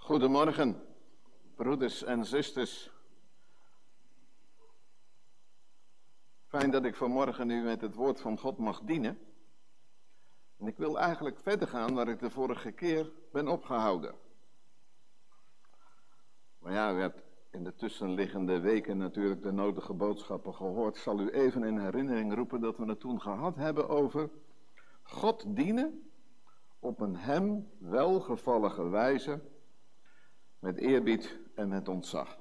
Goedemorgen, broeders en zusters. Fijn dat ik vanmorgen u met het woord van God mag dienen. En ik wil eigenlijk verder gaan waar ik de vorige keer ben opgehouden. Maar ja, u hebt in de tussenliggende weken natuurlijk de nodige boodschappen gehoord. Ik zal u even in herinnering roepen dat we het toen gehad hebben over God dienen op een hem welgevallige wijze, met eerbied en met ontzag.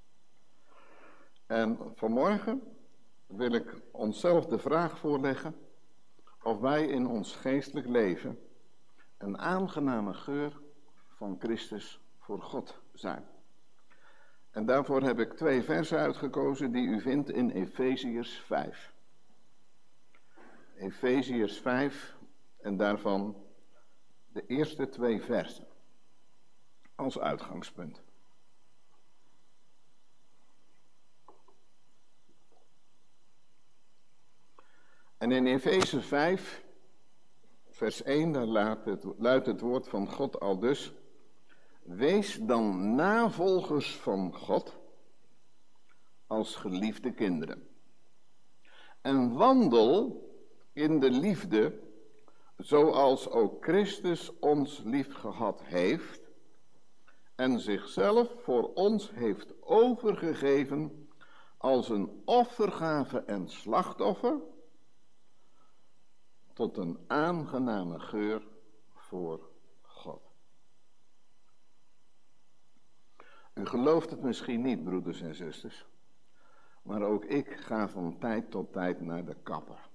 En vanmorgen wil ik onszelf de vraag voorleggen of wij in ons geestelijk leven een aangename geur van Christus voor God zijn. En daarvoor heb ik 2 versen uitgekozen die u vindt in Efeziërs 5. Efeziërs 5 en daarvan de eerste 2 versen als uitgangspunt. En in Efeze 5, vers 1, daar luidt het woord van God aldus: wees dan navolgers van God als geliefde kinderen. En wandel in de liefde, zoals ook Christus ons lief gehad heeft en zichzelf voor ons heeft overgegeven als een offergave en slachtoffer, tot een aangename geur voor God. U gelooft het misschien niet, broeders en zusters, maar ook ik ga van tijd tot tijd naar de kapper.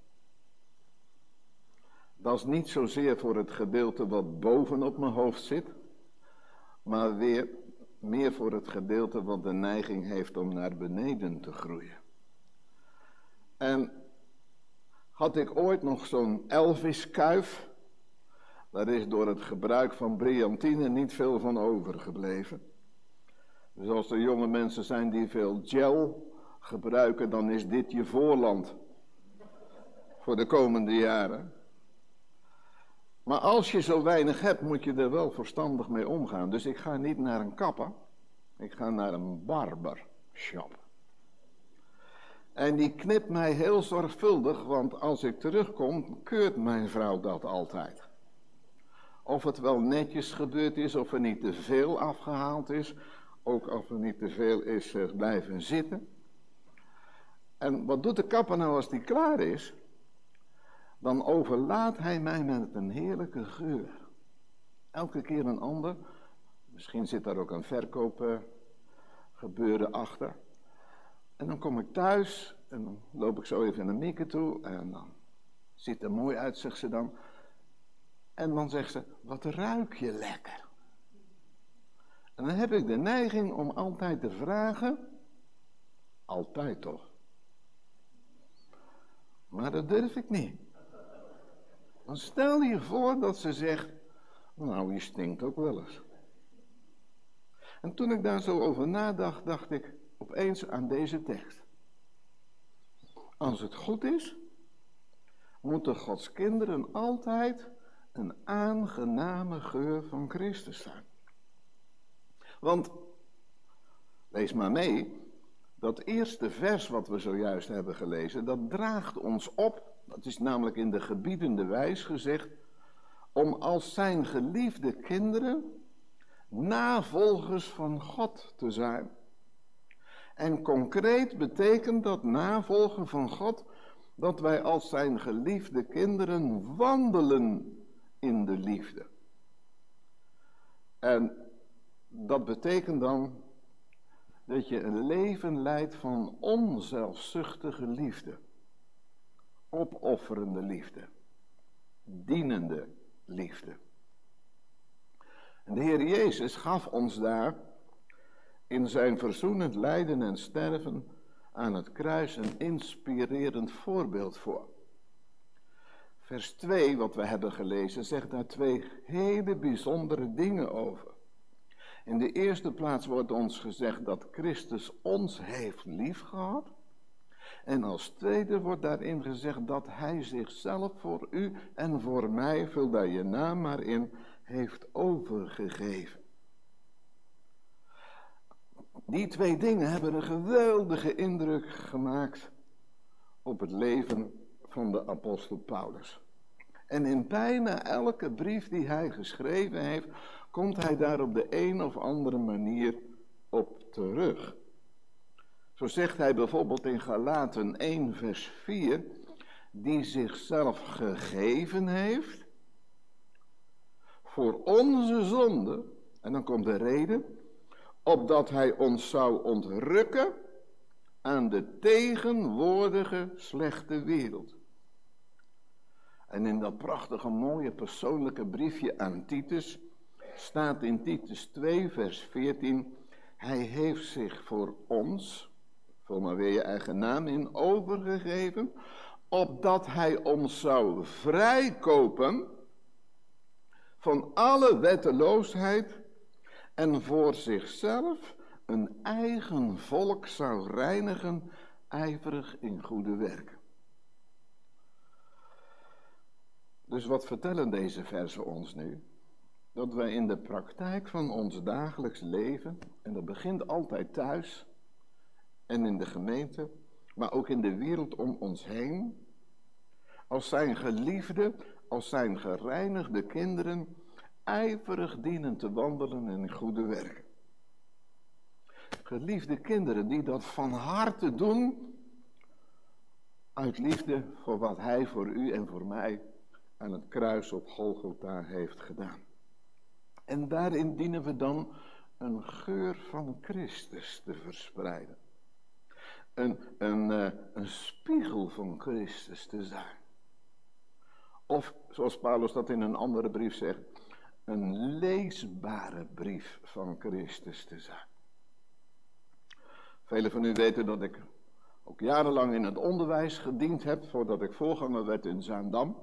Dat is niet zozeer voor het gedeelte wat bovenop mijn hoofd zit, maar meer voor het gedeelte wat de neiging heeft om naar beneden te groeien. En had ik ooit nog zo'n Elvis-kuif, daar is door het gebruik van brilliantine niet veel van overgebleven. Dus als er jonge mensen zijn die veel gel gebruiken, dan is dit je voorland voor de komende jaren. Maar als je zo weinig hebt, moet je er wel verstandig mee omgaan. Dus ik ga niet naar een kapper, ik ga naar een barbershop. En die knipt mij heel zorgvuldig, want als ik terugkom, keurt mijn vrouw dat altijd. Of het wel netjes gebeurd is, of er niet te veel afgehaald is, ook of er niet te veel is blijven zitten. En wat doet de kapper nou als die klaar is? Dan overlaadt hij mij met een heerlijke geur. Elke keer een ander. Misschien zit daar ook een verkoopgebeuren achter. En dan kom ik thuis en dan loop ik zo even naar Mieke toe en dan ziet er mooi uit, zegt ze dan. En dan zegt ze, wat ruik je lekker. En dan heb ik de neiging om altijd te vragen, altijd toch. Maar dat durf ik niet. Dan stel je voor dat ze zegt, nou je stinkt ook wel eens. En toen ik daar zo over nadacht, dacht ik opeens aan deze tekst. Als het goed is, moeten Gods kinderen altijd een aangename geur van Christus zijn. Want, lees maar mee, dat eerste vers wat we zojuist hebben gelezen, dat draagt ons op, dat is namelijk in de gebiedende wijs gezegd, om als zijn geliefde kinderen navolgers van God te zijn. En concreet betekent dat navolgen van God, dat wij als zijn geliefde kinderen wandelen in de liefde. En dat betekent dan dat je een leven leidt van onzelfzuchtige liefde, opofferende liefde, dienende liefde. En de Heer Jezus gaf ons daar in zijn verzoenend lijden en sterven aan het kruis een inspirerend voorbeeld voor. Vers 2, wat we hebben gelezen, zegt daar 2 hele bijzondere dingen over. In de eerste plaats wordt ons gezegd dat Christus ons heeft liefgehad. En als tweede wordt daarin gezegd dat hij zichzelf voor u en voor mij, vul daar je naam maar in, heeft overgegeven. Die twee dingen hebben een geweldige indruk gemaakt op het leven van de apostel Paulus. En in bijna elke brief die hij geschreven heeft, komt hij daar op de een of andere manier op terug. Zo zegt hij bijvoorbeeld in Galaten 1 vers 4, die zichzelf gegeven heeft voor onze zonde, en dan komt de reden, opdat hij ons zou ontrukken aan de tegenwoordige slechte wereld. En in dat prachtige, mooie, persoonlijke briefje aan Titus staat in Titus 2 vers 14, hij heeft zich voor ons, vul maar weer je eigen naam in, overgegeven, opdat hij ons zou vrijkopen van alle wetteloosheid en voor zichzelf een eigen volk zou reinigen, ijverig in goede werken. Dus wat vertellen deze versen ons nu? Dat wij in de praktijk van ons dagelijks leven, en dat begint altijd thuis en in de gemeente, maar ook in de wereld om ons heen, als zijn geliefde, als zijn gereinigde kinderen, ijverig dienen te wandelen in goede werken. Geliefde kinderen die dat van harte doen, uit liefde voor wat hij voor u en voor mij aan het kruis op Golgotha heeft gedaan. En daarin dienen we dan geur van Christus te verspreiden. Een spiegel van Christus te zijn. Of, zoals Paulus dat in een andere brief zegt, een leesbare brief van Christus te zijn. Velen van u weten dat ik ook jarenlang in het onderwijs gediend heb, voordat ik voorganger werd in Zaandam.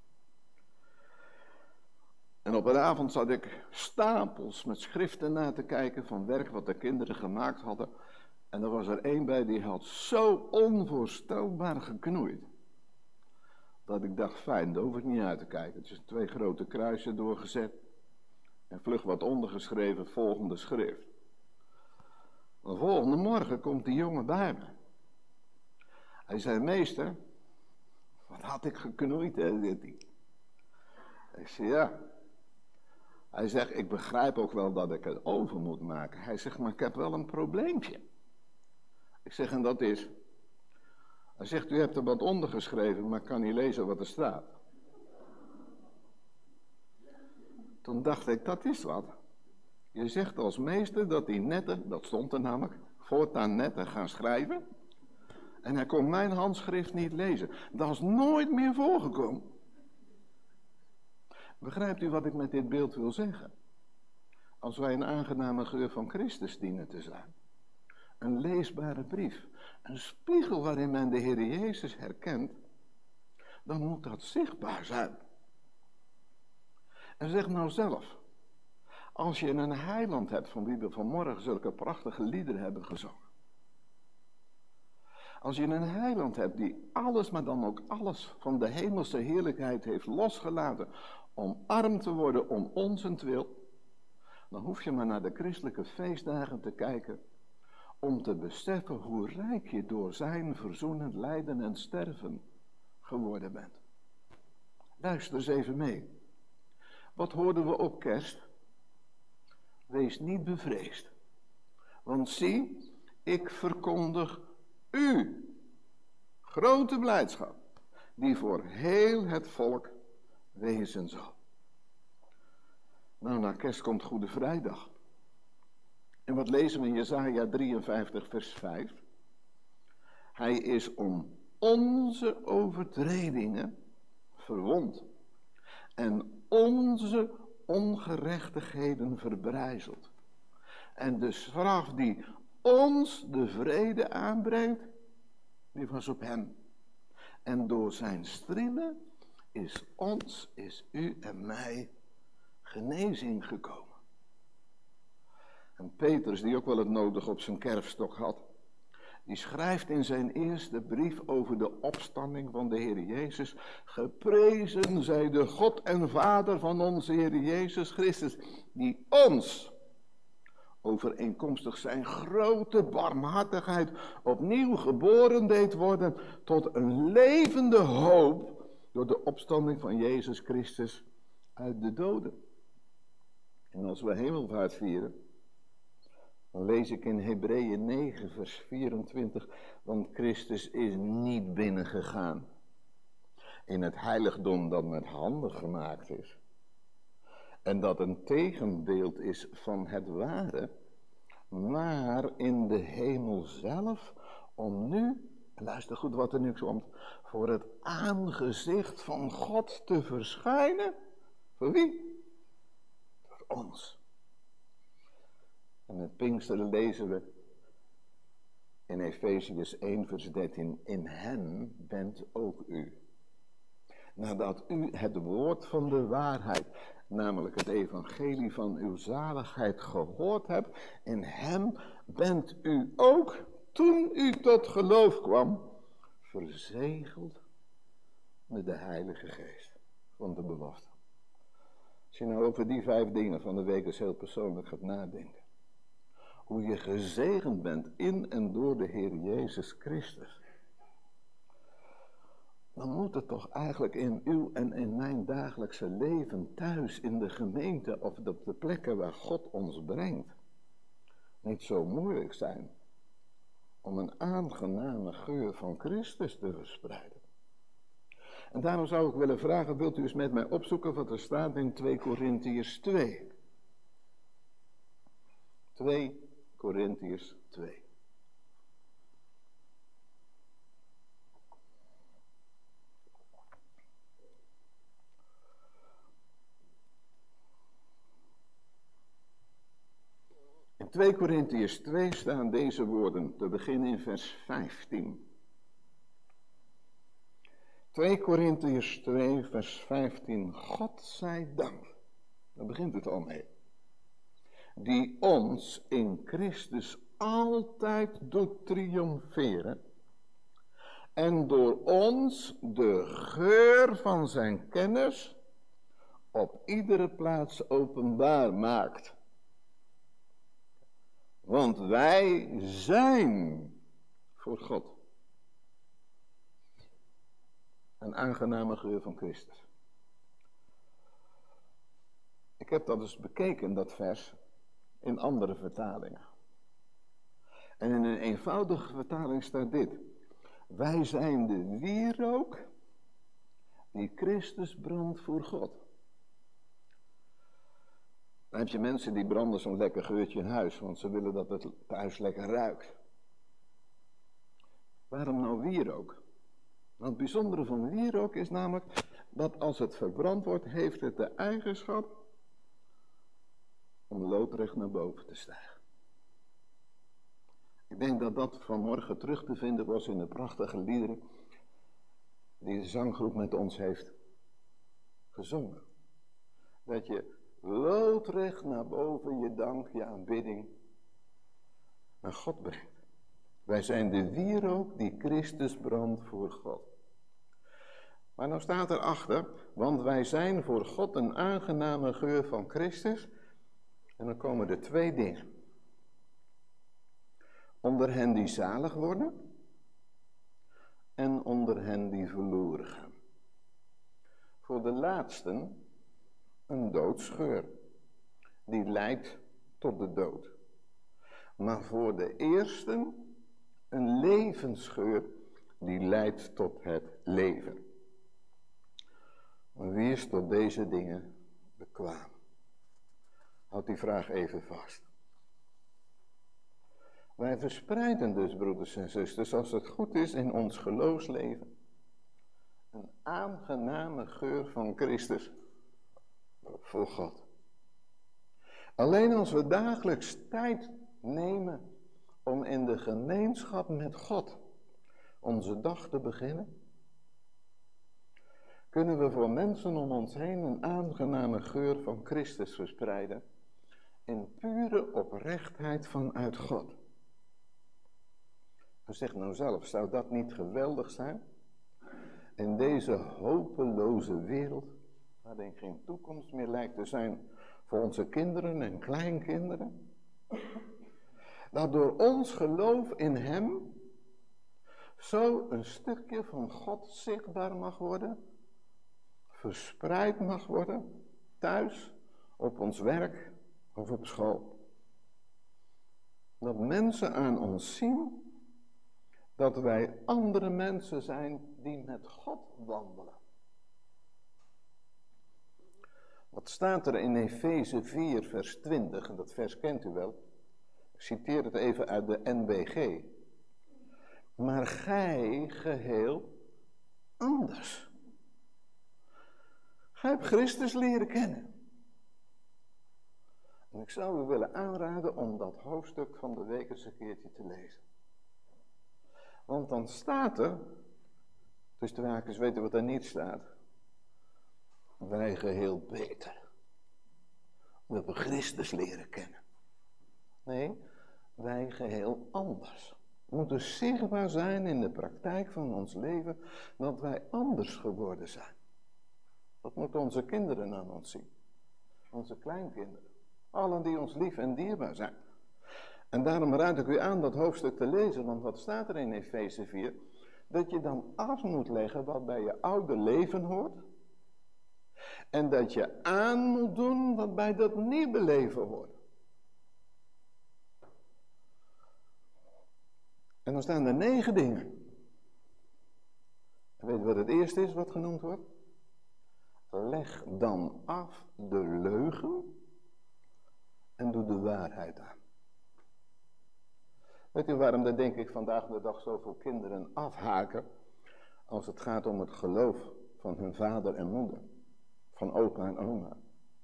En op een avond zat ik stapels met schriften na te kijken van werk wat de kinderen gemaakt hadden. En er was er één bij die had zo onvoorstelbaar geknoeid. Dat ik dacht, fijn, daar hoef ik niet uit te kijken. Het is 2 grote kruisen doorgezet. En vlug wat ondergeschreven, volgende schrift. De volgende morgen komt die jongen bij me. Hij zei, meester, wat had ik geknoeid, hè, zegt hij. Ik zei, ja. Hij zegt, ik begrijp ook wel dat ik het over moet maken. Hij zegt, maar ik heb wel een probleempje. Ik zeg, en dat is? Hij zegt, u hebt er wat ondergeschreven, maar ik kan niet lezen wat er staat. Toen dacht ik, dat is wat. Je zegt als meester dat die netten, dat stond er namelijk, voortaan netten gaan schrijven. En hij kon mijn handschrift niet lezen. Dat is nooit meer voorgekomen. Begrijpt u wat ik met dit beeld wil zeggen? Als wij een aangename geur van Christus dienen te zijn. Een leesbare brief. Een spiegel waarin men de Heer Jezus herkent. Dan moet dat zichtbaar zijn. En zeg nou zelf. Als je een heiland hebt van wie we vanmorgen zulke prachtige liederen hebben gezongen. Als je een heiland hebt die alles, maar dan ook alles van de hemelse heerlijkheid heeft losgelaten. Om arm te worden om onzentwil. Dan hoef je maar naar de christelijke feestdagen te kijken. Om te beseffen hoe rijk je door zijn verzoenend lijden en sterven geworden bent. Luister eens even mee. Wat hoorden we op kerst? Wees niet bevreesd. Want zie, ik verkondig u grote blijdschap, die voor heel het volk wezen zal. Nou, na kerst komt Goede Vrijdag. En wat lezen we in Jesaja 53 vers 5? Hij is om onze overtredingen verwond en onze ongerechtigheden verbrijzeld. En de straf die ons de vrede aanbrengt, die was op hem. En door zijn striemen is u en mij genezing gekomen. En Petrus, die ook wel het nodig op zijn kerfstok had, die schrijft in zijn eerste brief over de opstanding van de Heer Jezus: geprezen zij de God en Vader van onze Heer Jezus Christus, die ons overeenkomstig zijn grote barmhartigheid opnieuw geboren deed worden tot een levende hoop door de opstanding van Jezus Christus uit de doden. En als we hemelvaart vieren, dan lees ik in Hebreeën 9 vers 24, want Christus is niet binnengegaan in het heiligdom dat met handen gemaakt is. En dat een tegenbeeld is van het ware, maar in de hemel zelf, om nu, luister goed wat er nu komt, voor het aangezicht van God te verschijnen. Voor wie? Voor ons. En met Pinksteren lezen we in Efeziërs 1 vers 13, in hem bent ook u. Nadat u het woord van de waarheid, namelijk het evangelie van uw zaligheid gehoord hebt, in hem bent u ook, toen u tot geloof kwam, verzegeld met de Heilige Geest van de belofte. Als je nou over die 5 dingen van de week eens heel persoonlijk gaat nadenken. Hoe je gezegend bent in en door de Heer Jezus Christus. Dan moet het toch eigenlijk in uw en in mijn dagelijkse leven thuis, in de gemeente of op de plekken waar God ons brengt, niet zo moeilijk zijn om een aangename geur van Christus te verspreiden. En daarom zou ik willen vragen, wilt u eens met mij opzoeken wat er staat in 2 Korintiërs 2. 2 Korintiërs 2. In 2 Korintiërs 2 staan deze woorden, te beginnen in vers 15. 2 Korintiërs 2 vers 15, God zij dank, daar begint het al mee, die ons in Christus altijd doet triomferen en door ons de geur van zijn kennis op iedere plaats openbaar maakt. Want wij zijn voor God een aangename geur van Christus. Ik heb dat eens bekeken, dat vers, in andere vertalingen. En in een eenvoudige vertaling staat dit. Wij zijn de wierook die Christus brandt voor God. Dan heb je mensen die branden zo'n lekker geurtje in huis, want ze willen dat het thuis lekker ruikt. Waarom nou wierook? Nou, het bijzondere van wierook is namelijk dat als het verbrand wordt, heeft het de eigenschap om loodrecht naar boven te stijgen. Ik denk dat dat vanmorgen terug te vinden was in de prachtige liederen die de zanggroep met ons heeft gezongen. Dat je loodrecht naar boven je dank, je aanbidding naar God brengt. Wij zijn de wierook die Christus brandt voor God. Maar nou staat erachter, want wij zijn voor God een aangename geur van Christus. En dan komen er 2 dingen. Onder hen die zalig worden en onder hen die verloren gaan. Voor de laatsten een doodsgeur, die leidt tot de dood. Maar voor de eersten een levensgeur, die leidt tot het leven. Maar wie is tot deze dingen bekwaam? Houd die vraag even vast. Wij verspreiden dus, broeders en zusters, als het goed is in ons geloofsleven, een aangename geur van Christus voor God. Alleen als we dagelijks tijd nemen om in de gemeenschap met God onze dag te beginnen, kunnen we voor mensen om ons heen een aangename geur van Christus verspreiden in pure oprechtheid vanuit God. U zegt nou zelf, zou dat niet geweldig zijn? In deze hopeloze wereld, waarin geen toekomst meer lijkt te zijn voor onze kinderen en kleinkinderen, Dat door ons geloof in hem zo een stukje van God zichtbaar mag worden, verspreid mag worden, thuis, op ons werk of op school. Dat mensen aan ons zien dat wij andere mensen zijn die met God wandelen. Wat staat er in Efeze 4 vers 20, en dat vers kent u wel. Ik citeer het even uit de NBG. Maar gij geheel anders. Gij hebt Christus leren kennen. En ik zou u willen aanraden om dat hoofdstuk van de week eens een keertje te lezen. Want dan staat er, dus de wakers weten wat er niet staat. Wij geheel beter. We hebben Christus leren kennen. Nee, wij geheel anders. Het moet dus zichtbaar zijn in de praktijk van ons leven dat wij anders geworden zijn. Dat moeten onze kinderen aan ons zien. Onze kleinkinderen. Allen die ons lief en dierbaar zijn. En daarom raad ik u aan dat hoofdstuk te lezen, want wat staat er in Efeze 4? Dat je dan af moet leggen wat bij je oude leven hoort. En dat je aan moet doen wat bij dat nieuwe leven hoort. En dan staan er 9 dingen. En weet je wat het eerste is wat genoemd wordt? Leg dan af de leugen en doe de waarheid aan. Weet u waarom daar denk ik vandaag de dag zoveel kinderen afhaken als het gaat om het geloof van hun vader en moeder, van opa en oma?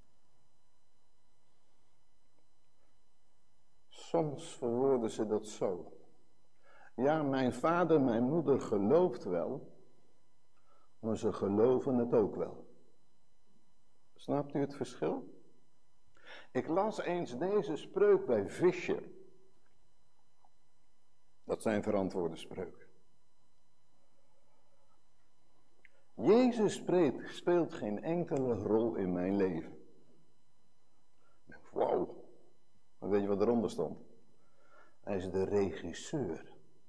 Soms verwoorden ze dat zo. Ja, mijn vader, mijn moeder gelooft wel, maar ze geloven het ook wel. Snapt u het verschil? Ik las eens deze spreuk bij Vischer. Dat zijn verantwoorde spreuken. Jezus speelt geen enkele rol in mijn leven. Wauw. Maar weet je wat eronder stond? Hij is de regisseur.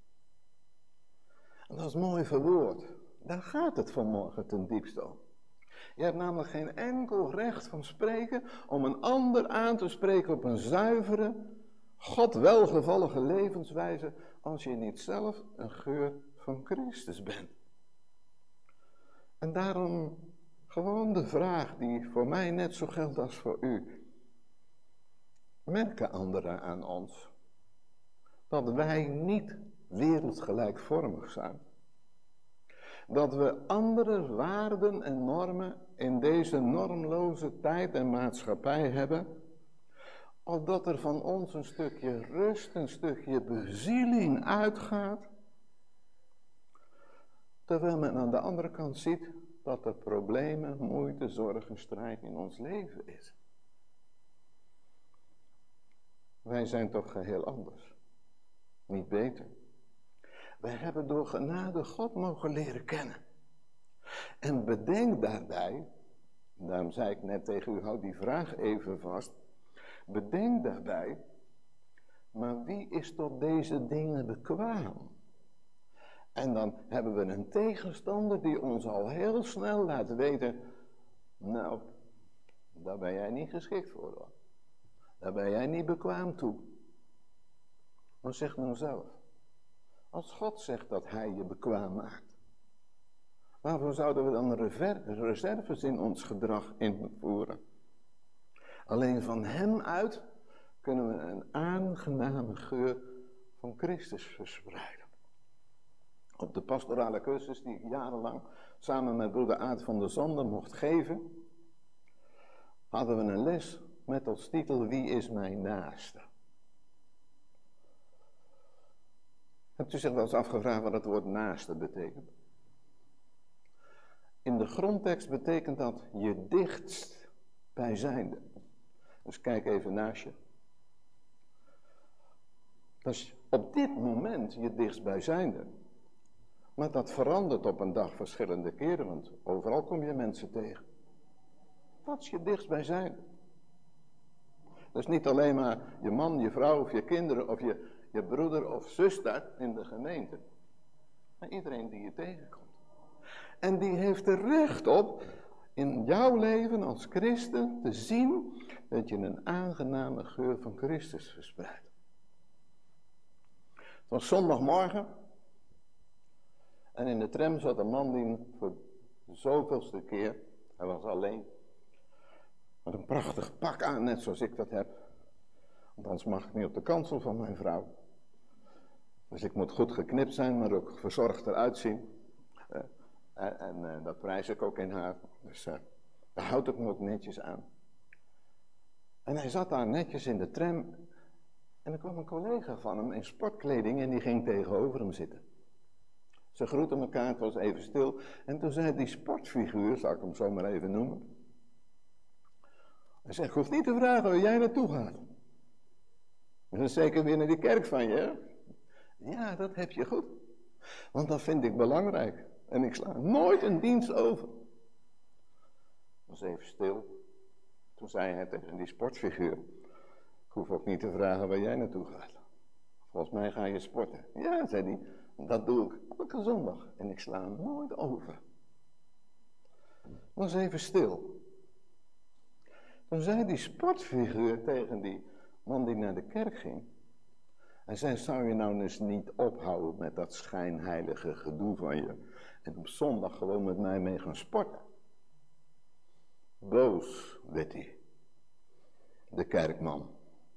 En dat is mooi verwoord. Daar gaat het vanmorgen ten diepste om. Je hebt namelijk geen enkel recht van spreken om een ander aan te spreken op een zuivere, God welgevallige levenswijze als je niet zelf een geur van Christus bent. En daarom gewoon de vraag die voor mij net zo geldt als voor u. Merken anderen aan ons dat wij niet wereldgelijkvormig zijn? Dat we andere waarden en normen in deze normloze tijd en maatschappij hebben? Of dat er van ons een stukje rust, een stukje bezieling uitgaat? Terwijl men aan de andere kant ziet dat er problemen, moeite, zorg en strijd in ons leven is. Wij zijn toch geheel anders, niet beter. Wij hebben door genade God mogen leren kennen. En bedenk daarbij, daarom zei ik net tegen u, houd die vraag even vast. Bedenk daarbij, maar wie is tot deze dingen bekwaam? En dan hebben we een tegenstander die ons al heel snel laat weten, nou, daar ben jij niet geschikt voor hoor. Daar ben jij niet bekwaam toe. Maar zeg nou zelf. Als God zegt dat hij je bekwaam maakt. Waarvoor zouden we dan reserves in ons gedrag invoeren? Alleen van hem uit kunnen we een aangename geur van Christus verspreiden. Op de pastorale cursus die ik jarenlang samen met broeder Aad van der Zanden mocht geven, hadden we een les met als titel Wie is mijn naaste? Hebt u zich wel eens afgevraagd wat het woord naaste betekent? In de grondtekst betekent dat je dichtst bijzijnde. Dus kijk even naast je. Dat is op dit moment je dichtstbijzijnde. Maar dat verandert op een dag verschillende keren, want overal kom je mensen tegen. Dat is je dichtstbijzijnde. Dus niet alleen maar je man, je vrouw of je kinderen of je broeder of zuster in de gemeente. Maar iedereen die je tegenkomt. En die heeft er recht op in jouw leven als christen te zien dat je een aangename geur van Christus verspreidt. Het was zondagmorgen en in de tram zat een man die voor de zoveelste keer, hij was alleen, met een prachtig pak aan, net zoals ik dat heb. Want anders mag ik niet op de kansel van mijn vrouw. Dus ik moet goed geknipt zijn, maar ook verzorgd eruit zien. En dat prijs ik ook in haar. Dus daar houd ik me ook netjes aan. En hij zat daar netjes in de tram. En er kwam een collega van hem in sportkleding en die ging tegenover hem zitten. Ze groetten elkaar, het was even stil. En toen zei die sportfiguur, zal ik hem zo maar even noemen. Hij zegt, ik hoef niet te vragen waar jij naartoe gaat. Dat is zeker weer naar die kerk van je, hè? Ja, dat heb je goed. Want dat vind ik belangrijk. En ik sla nooit een dienst over. Het was even stil. Toen zei hij tegen die sportfiguur, ik hoef ook niet te vragen waar jij naartoe gaat. Volgens mij ga je sporten. Ja, zei hij, dat doe ik elke zondag. En ik sla nooit over. Het was even stil. Toen zei die sportfiguur tegen die man die naar de kerk ging. Hij zei, zou je nou eens niet ophouden met dat schijnheilige gedoe van je. En op zondag gewoon met mij mee gaan sporten. Boos werd hij. De kerkman.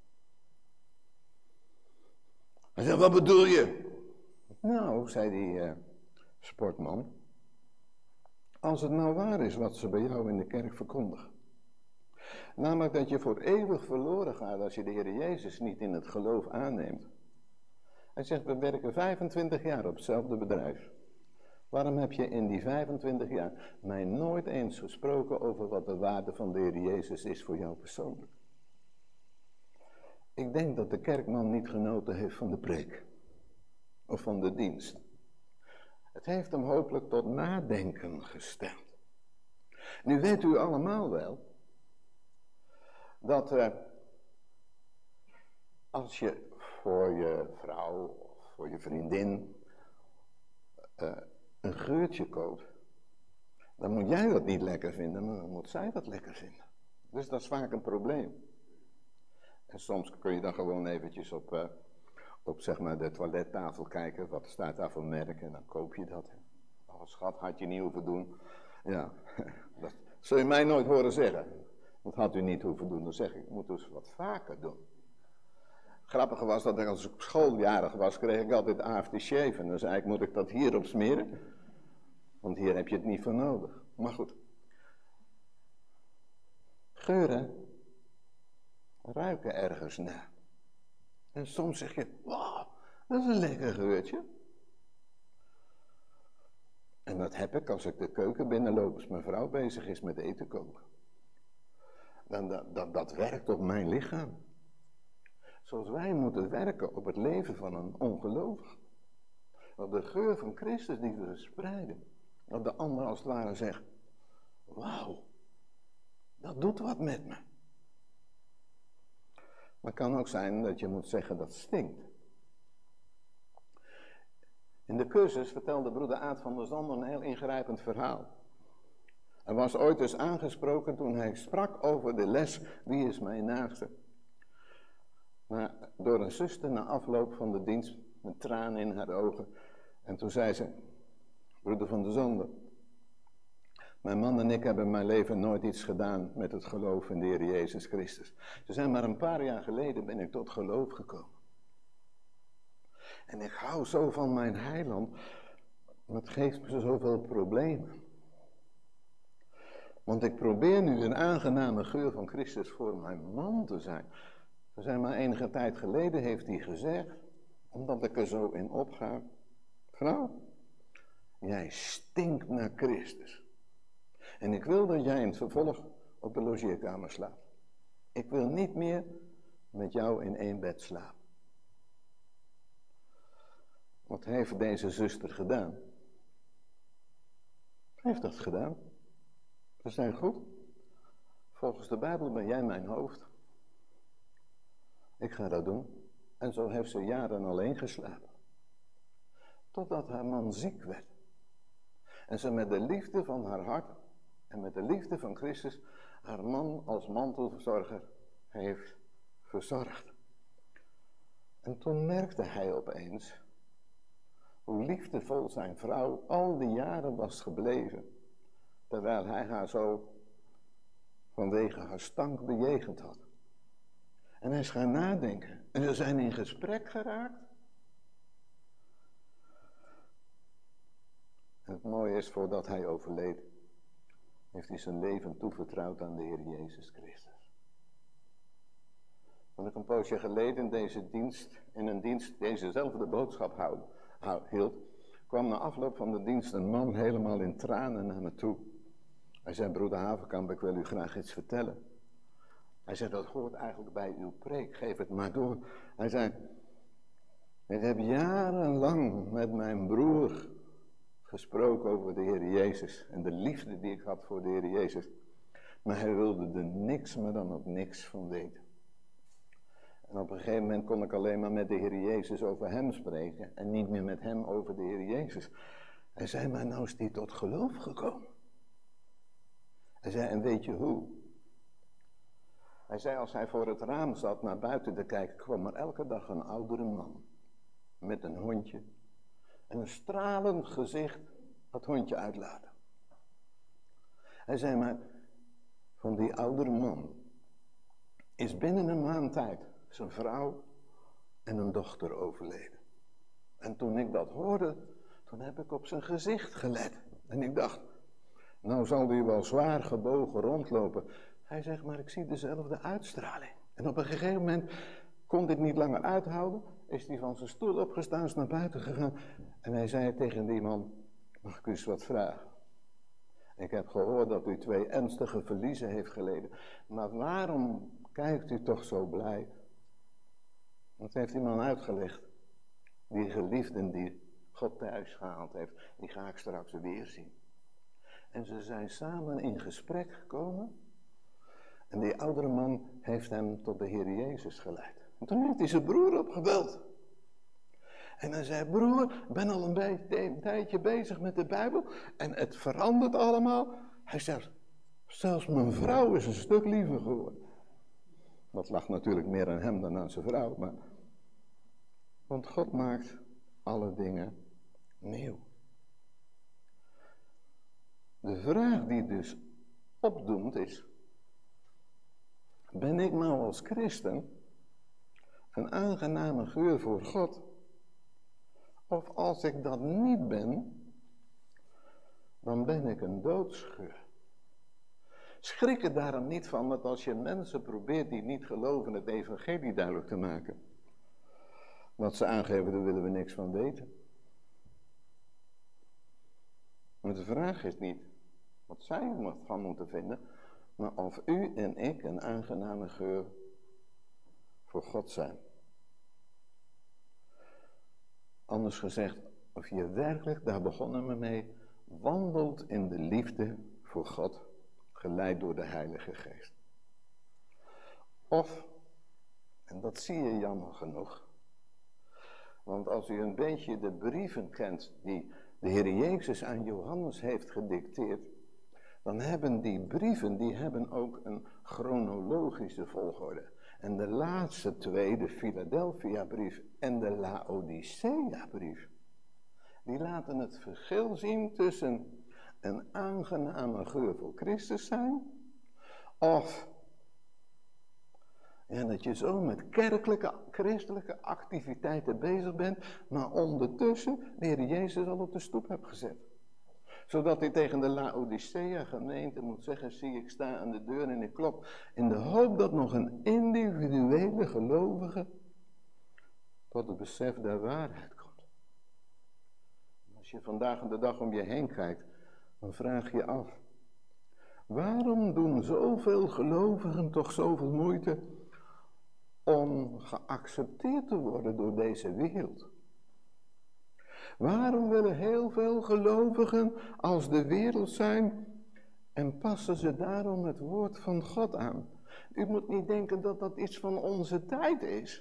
Hij zei, wat bedoel je? Nou, zei die sportman. Als het nou waar is wat ze bij jou in de kerk verkondigen. Namelijk dat je voor eeuwig verloren gaat als je de Heer Jezus niet in het geloof aanneemt. Hij zegt, we werken 25 jaar op hetzelfde bedrijf. Waarom heb je in die 25 jaar mij nooit eens gesproken over wat de waarde van de Heer Jezus is voor jou persoonlijk? Ik denk dat de kerkman niet genoten heeft van de preek. Of van de dienst. Het heeft hem hopelijk tot nadenken gestemd. Nu weet u allemaal wel dat als je voor je vrouw of voor je vriendin een geurtje koopt, dan moet jij dat niet lekker vinden, maar dan moet zij dat lekker vinden. Dus dat is vaak een probleem. En soms kun je dan gewoon eventjes op zeg maar de toilettafel kijken, wat staat daar voor merk en dan koop je dat. Oh schat, had je niet hoeven doen. Ja, dat zul je mij nooit horen zeggen. Dat had u niet hoeven doen. Dan zeg ik moet dus wat vaker doen. Grappige was dat als ik schooljarig was, kreeg ik altijd aftershave. En dan zei ik, moet ik dat hierop smeren? Want hier heb je het niet voor nodig. Maar goed. Geuren ruiken ergens naar. En soms zeg je, wow, dat is een lekker geurtje. En dat heb ik als ik de keuken binnenloop als mijn vrouw bezig is met eten koken. Dat werkt op mijn lichaam. Zoals wij moeten werken op het leven van een ongelovige. Dat de geur van Christus die we verspreiden. Dat de ander als het ware zegt, wauw, dat doet wat met me. Maar het kan ook zijn dat je moet zeggen dat stinkt. In de cursus vertelde broeder Aad van der Zanden een heel ingrijpend verhaal. Hij was ooit eens aangesproken toen hij sprak over de les, wie is mijn naaste? Maar door een zuster na afloop van de dienst met tranen in haar ogen. En toen zei ze, broeder van der Zanden, mijn man en ik hebben in mijn leven nooit iets gedaan met het geloof in de Heer Jezus Christus. Ze zei, maar een paar jaar geleden ben ik tot geloof gekomen. En ik hou zo van mijn heiland, maar het geeft me zoveel problemen. Want ik probeer nu een aangename geur van Christus voor mijn man te zijn. Ze zei, maar enige tijd geleden heeft hij gezegd, omdat ik er zo in opga, vrouw, jij stinkt naar Christus. En ik wil dat jij in het vervolg op de logeerkamer slaapt. Ik wil niet meer met jou in één bed slapen. Wat heeft deze zuster gedaan? Heeft dat gedaan? Ze zei, goed, volgens de Bijbel ben jij mijn hoofd. ik ga dat doen. En zo heeft ze jaren alleen geslapen. Totdat haar man ziek werd. En ze met de liefde van haar hart en met de liefde van Christus haar man als mantelverzorger heeft verzorgd. En toen merkte hij opeens hoe liefdevol zijn vrouw al die jaren was gebleven, terwijl hij haar zo vanwege haar stank bejegend had. En hij is gaan nadenken en ze zijn in gesprek geraakt. En het mooie is, voordat hij overleed, heeft hij zijn leven toevertrouwd aan de Heer Jezus Christus. Toen ik een poosje geleden in een dienst dezezelfde boodschap hield, kwam na afloop van de dienst een man helemaal in tranen naar me toe. Hij zei, broeder Haverkamp, ik wil u graag iets vertellen. Hij zei, dat hoort eigenlijk bij uw preek, geef het maar door. Hij zei, ik heb jarenlang met mijn broer gesproken over de Heer Jezus en de liefde die ik had voor de Heer Jezus. Maar hij wilde er niks, maar dan ook niks van weten. En op een gegeven moment kon ik alleen maar met de Heer Jezus over hem spreken en niet meer met hem over de Heer Jezus. Hij zei, maar nou is hij tot geloof gekomen. Hij zei, en weet je hoe? Hij zei, als hij voor het raam zat naar buiten te kijken, kwam er elke dag een oudere man met een hondje. En een stralend gezicht dat hondje uitlaten. Hij zei, maar van die oudere man is binnen een maand tijd zijn vrouw en een dochter overleden. En toen ik dat hoorde, toen heb ik op zijn gezicht gelet. En ik dacht, nou zal hij wel zwaar gebogen rondlopen. Hij zegt, maar ik zie dezelfde uitstraling. En op een gegeven moment kon dit niet langer uithouden, is hij van zijn stoel opgestaan, is naar buiten gegaan. En hij zei tegen die man, mag ik u eens wat vragen? Ik heb gehoord dat u 2 ernstige verliezen heeft geleden. Maar waarom kijkt u toch zo blij? Dat heeft die man uitgelegd. Die geliefden die God thuis gehaald heeft, die ga ik straks weer zien. En ze zijn samen in gesprek gekomen. En die oudere man heeft hem tot de Heer Jezus geleid. En toen heeft hij zijn broer opgebeld. En hij zei, broer, ik ben al een tijdje bezig met de Bijbel. En het verandert allemaal. Hij zegt, zelfs mijn vrouw is een stuk liever geworden. Dat lag natuurlijk meer aan hem dan aan zijn vrouw. Maar... Want God maakt alle dingen nieuw. De vraag die dus opdoemt is, ben ik nou als christen een aangename geur voor God? Of als ik dat niet ben, dan ben ik een doodsgeur. Schrik er daarom niet van dat als je mensen probeert die niet geloven het evangelie duidelijk te maken, dat ze aangeven, daar willen we niks van weten. Maar de vraag is niet wat zij ervan moeten vinden, maar of u en ik een aangename geur voor God zijn. Anders gezegd, of je werkelijk, daar begonnen we mee, wandelt in de liefde voor God, geleid door de Heilige Geest. Of, en dat zie je jammer genoeg, want als u een beetje de brieven kent die de Heer Jezus aan Johannes heeft gedicteerd, dan hebben die brieven ook een chronologische volgorde. En de laatste 2, de Philadelphia-brief en de Laodicea-brief, die laten het verschil zien tussen een aangename geur voor Christus zijn, of dat je zo met kerkelijke, christelijke activiteiten bezig bent, maar ondertussen de Heer Jezus al op de stoep hebt gezet. Zodat hij tegen de Laodicea gemeente moet zeggen, zie ik sta aan de deur en ik klop, in de hoop dat nog een individuele gelovige tot het besef der waarheid komt. Als je vandaag de dag om je heen kijkt, dan vraag je af, waarom doen zoveel gelovigen toch zoveel moeite om geaccepteerd te worden door deze wereld? Waarom willen heel veel gelovigen als de wereld zijn en passen ze daarom het woord van God aan? U moet niet denken dat dat iets van onze tijd is.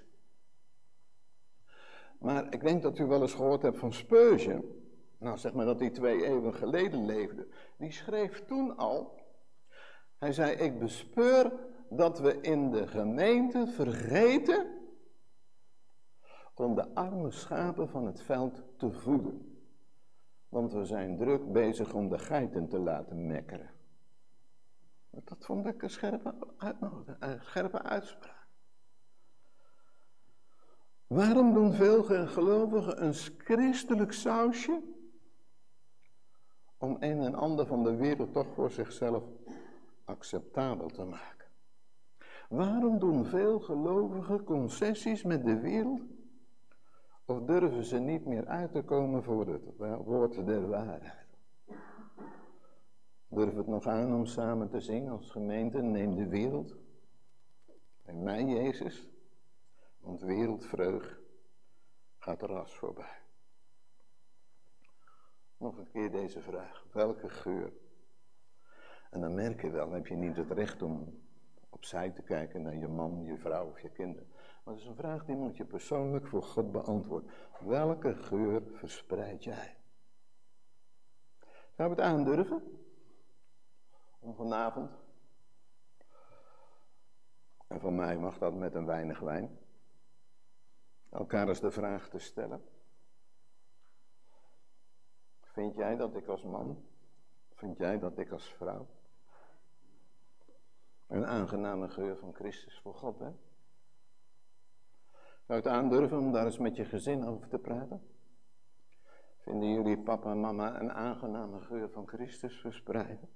Maar ik denk dat u wel eens gehoord hebt van Spurgeon. Nou, zeg maar dat hij 2 eeuwen geleden leefde. Die schreef toen al. Hij zei, ik bespeur dat we in de gemeente vergeten om de arme schapen van het veld te voeden. Want we zijn druk bezig om de geiten te laten mekkeren. Dat vond ik een scherpe uitspraak. Waarom doen veel gelovigen een christelijk sausje om een en ander van de wereld toch voor zichzelf acceptabel te maken? Waarom doen veel gelovigen concessies met de wereld? Of durven ze niet meer uit te komen voor het woord der waarheid? Durf het nog aan om samen te zingen als gemeente, neem de wereld. En mij, Jezus, want wereldvreugd gaat ras voorbij. Nog een keer deze vraag, welke geur? En dan merk je wel, dan heb je niet het recht om opzij te kijken naar je man, je vrouw of je kinderen. Maar dat is een vraag die moet je persoonlijk voor God beantwoorden. Welke geur verspreid jij? Zou je het aandurven? Om vanavond, en van mij mag dat met een weinig wijn, elkaar eens de vraag te stellen. Vind jij dat ik als man, vind jij dat ik als vrouw een aangename geur van Christus voor God ben? Zou je het aandurven om daar eens met je gezin over te praten? Vinden jullie papa en mama een aangename geur van Christus verspreiden?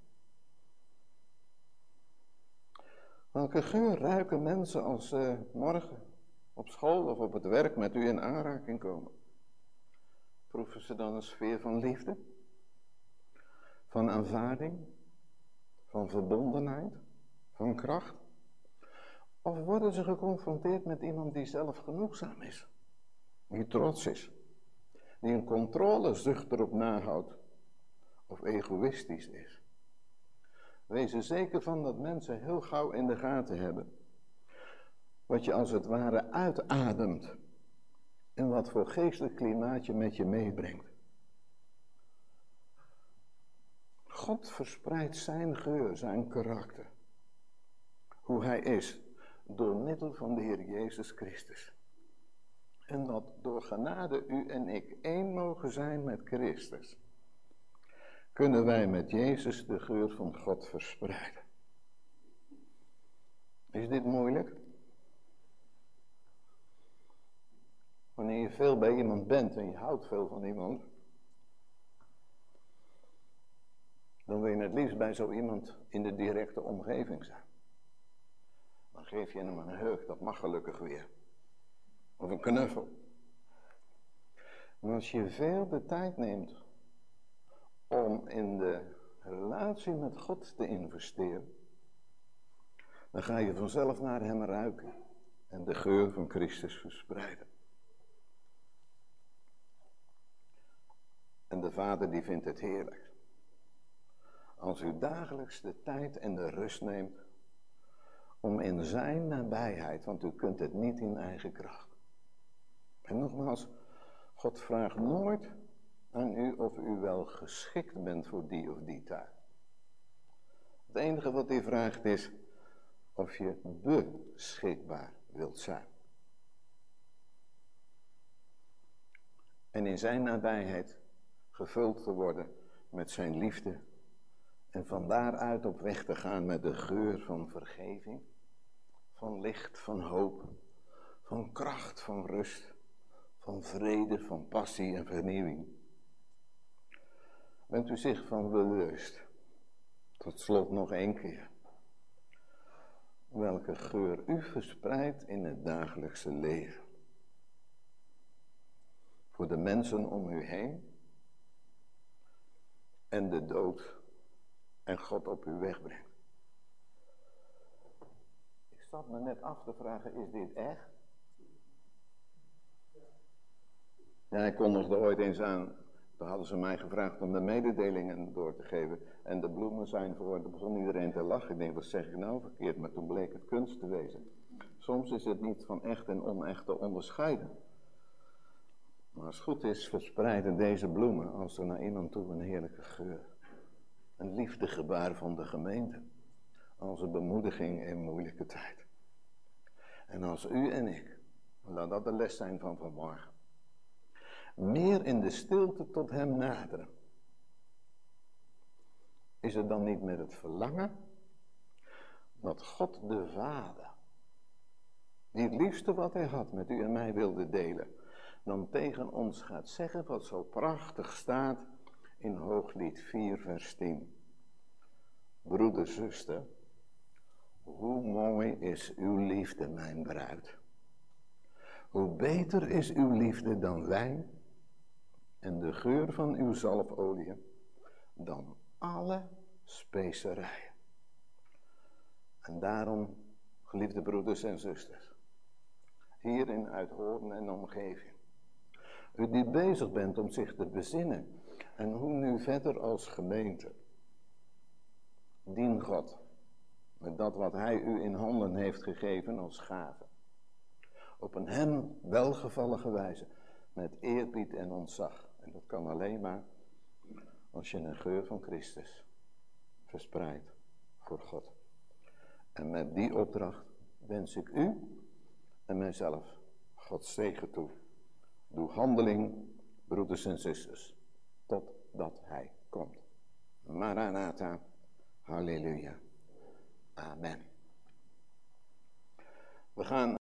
Welke geur ruiken mensen als ze morgen op school of op het werk met u in aanraking komen? Proeven ze dan een sfeer van liefde? Van aanvaarding? Van verbondenheid? Van kracht? Of worden ze geconfronteerd met iemand die zelfgenoegzaam is? Die trots is? Die een controlezucht erop nahoudt? Of egoïstisch is? Wees er zeker van dat mensen heel gauw in de gaten hebben wat je als het ware uitademt en wat voor geestelijk klimaat je met je meebrengt. God verspreidt zijn geur, zijn karakter, hoe hij is, door middel van de Heer Jezus Christus. En dat door genade u en ik één mogen zijn met Christus, kunnen wij met Jezus de geur van God verspreiden. Is dit moeilijk? Wanneer je veel bij iemand bent en je houdt veel van iemand, dan wil je het liefst bij zo iemand in de directe omgeving zijn. Dan geef je hem een hug, dat mag gelukkig weer. Of een knuffel. Maar als je veel de tijd neemt om in de relatie met God te investeren, dan ga je vanzelf naar hem ruiken en de geur van Christus verspreiden. En de Vader die vindt het heerlijk als u dagelijks de tijd en de rust neemt om in zijn nabijheid, want u kunt het niet in eigen kracht. En nogmaals, God vraagt nooit aan u of u wel geschikt bent voor die of die taak. Het enige wat hij vraagt is of je beschikbaar wilt zijn. En in zijn nabijheid gevuld te worden met zijn liefde en van daaruit op weg te gaan met de geur van vergeving, van licht, van hoop, van kracht, van rust, van vrede, van passie en vernieuwing. Bent u zich van bewust, tot slot nog 1 keer, welke geur u verspreidt in het dagelijkse leven? Voor de mensen om u heen en de dood en God op u wegbrengt. Ik zat me net af te vragen, is dit echt? Ja, ik kondigde ooit eens aan Toen hadden ze mij gevraagd om de mededelingen door te geven. En de bloemen zijn voor, toen begon iedereen te lachen. Ik denk, wat zeg ik nou verkeerd? Maar toen bleek het kunst te wezen. Soms is het niet van echt en onecht te onderscheiden. Maar als het goed is, verspreiden deze bloemen als er naar iemand toe een heerlijke geur. Een liefdegebaar van de gemeente. Als een bemoediging in moeilijke tijd. En als u en ik, laat dat de les zijn van vanmorgen, meer in de stilte tot hem naderen, is het dan niet met het verlangen dat God de Vader, die het liefste wat hij had met u en mij wilde delen, dan tegen ons gaat zeggen wat zo prachtig staat in Hooglied 4 vers 10. Broeder, zuster, hoe mooi is uw liefde, mijn bruid. Hoe beter is uw liefde dan wijn en de geur van uw zalfolie dan alle specerijen. En daarom, geliefde broeders en zusters, hier in Uithoorn en omgeving, u die bezig bent om zich te bezinnen en hoe nu verder als gemeente, dien God met dat wat hij u in handen heeft gegeven als gave. Op een hem welgevallige wijze, met eerbied en ontzag. En dat kan alleen maar als je een geur van Christus verspreidt voor God. En met die opdracht wens ik u en mijzelf Gods zegen toe. Doe handeling, broeders en zusters, totdat hij komt. Maranatha, halleluja, amen. We gaan